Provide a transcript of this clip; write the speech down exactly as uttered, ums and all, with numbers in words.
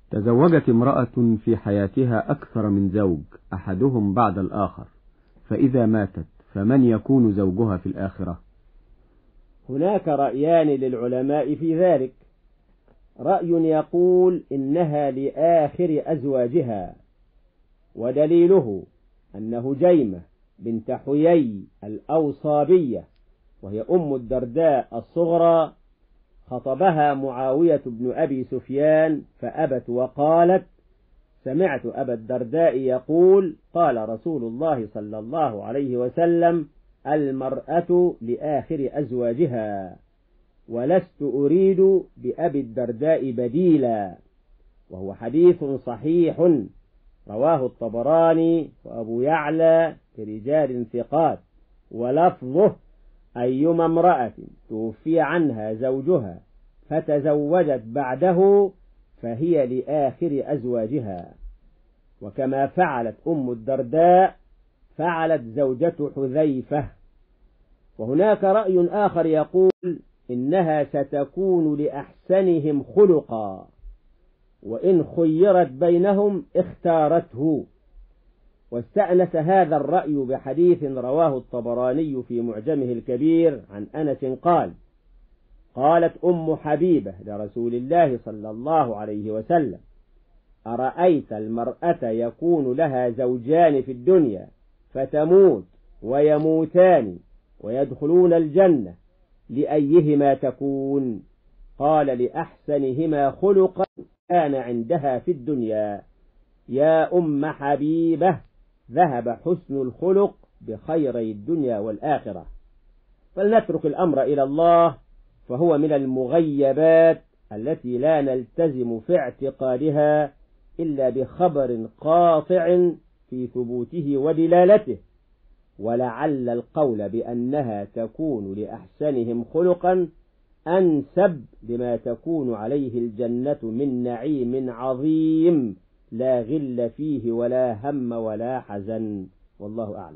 تزوجت امرأة في حياتها أكثر من زوج أحدهم بعد الآخر، فإذا ماتت فمن يكون زوجها في الآخرة؟ هناك رأيان للعلماء في ذلك. رأي يقول إنها لآخر أزواجها، ودليله أن هجيمة بنت حيي الأوصابية وهي أم الدرداء الصغرى خطبها معاوية بن أبي سفيان فأبت وقالت: سمعت أبا الدرداء يقول: قال رسول الله صلى الله عليه وسلم: المرأة لآخر أزواجها، ولست أريد بأبي الدرداء بديلا. وهو حديث صحيح رواه الطبراني وأبو يعلى برجال ثقات، ولفظه: أيما امرأة توفي عنها زوجها فتزوجت بعده فهي لآخر أزواجها. وكما فعلت أم الدرداء فعلت زوجة حذيفة. وهناك رأي آخر يقول إنها ستكون لأحسنهم خلقا، وإن خيرت بينهم اختارته. واستأنس هذا الرأي بحديث رواه الطبراني في معجمه الكبير عن أنس قال: قالت أم حبيبة لرسول الله صلى الله عليه وسلم: أرأيت المرأة يكون لها زوجان في الدنيا فتموت ويموتان ويدخلون الجنة، لأيهما تكون؟ قال: لأحسنهما خلقا كان عندها في الدنيا. يا أم حبيبة، ذهب حسن الخلق بخيري الدنيا والآخرة. فلنترك الأمر إلى الله، فهو من المغيبات التي لا نلتزم في اعتقادها إلا بخبر قاطع في ثبوته ودلالته. ولعل القول بأنها تكون لأحسنهم خلقا أنسب لما تكون عليه الجنة من نعيم عظيم لا غل فيه ولا هم ولا حزن، والله أعلم.